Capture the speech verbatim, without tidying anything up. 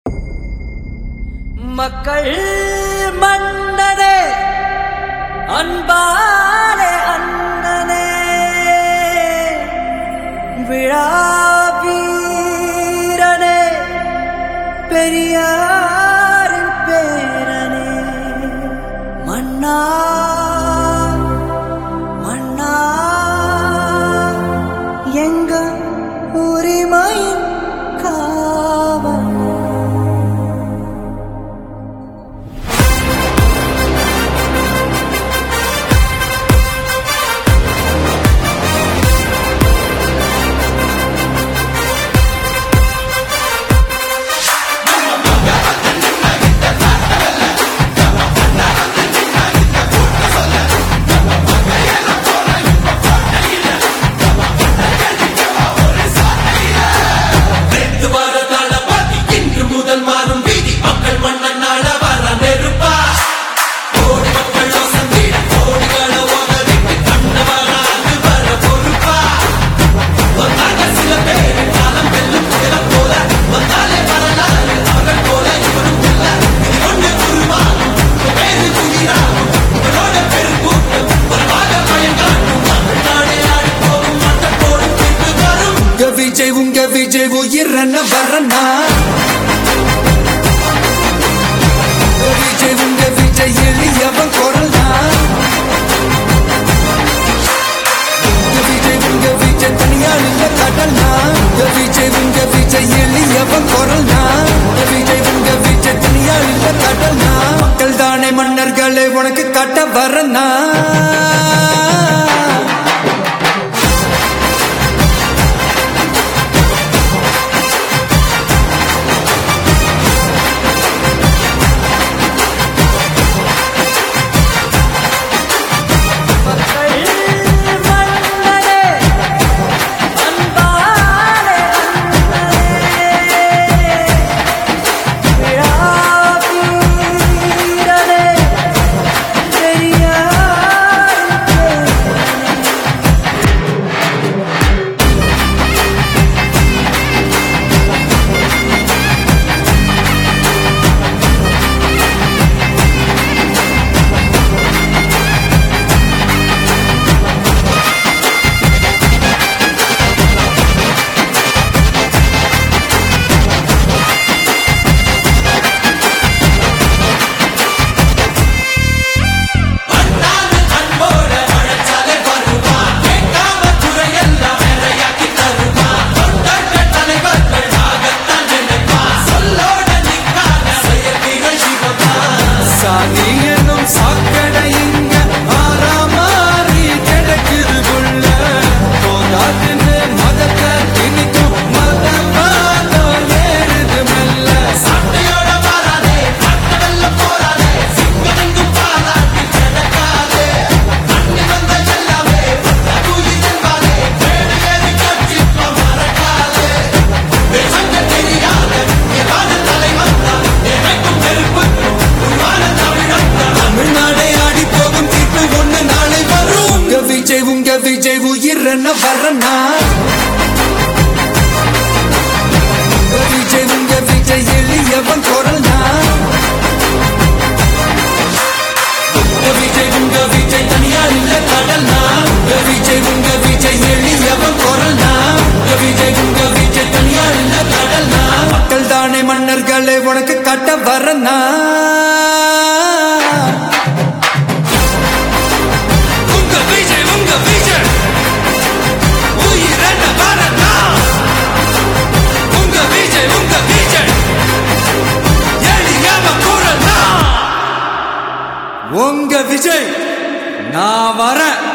மக்கள் மன்னனே அன்பாலே அண்ணனே விழாவீரனே பெரியாரின் பேரனே மன்னா மன்னா எங்க உரிமையின் காவல் உங்க விஜய் உயிரன வரனா விஜய் உங்க விஜய் எளியவன் குரல்னா விஜய் உங்க விஜய் தனியார் இல்ல கடல்னா விஜய் உங்க விஜய் எளியவன் குரல்னா விஜய் உங்க விஜய் தனியார் இல்ல கடல்னா மக்கள் தானே மன்னர்களை உனக்கு காட்ட வரனா விஜய் உயிரன வரனா விஜய் உங்க விஜய் எளியவன் குரல்னா விஜய் உங்க விஜய் தனியார் இல்ல கடல்னா விஜய் உங்க விஜய் எளியவன் குரல்னா விஜய் உங்க விஜய் தனியார் இல்ல கடல்னா மக்கள் தானே மன்னர்களை உனக்கு காட்ட வரனா உங்க விஜய் நான் வரேன்.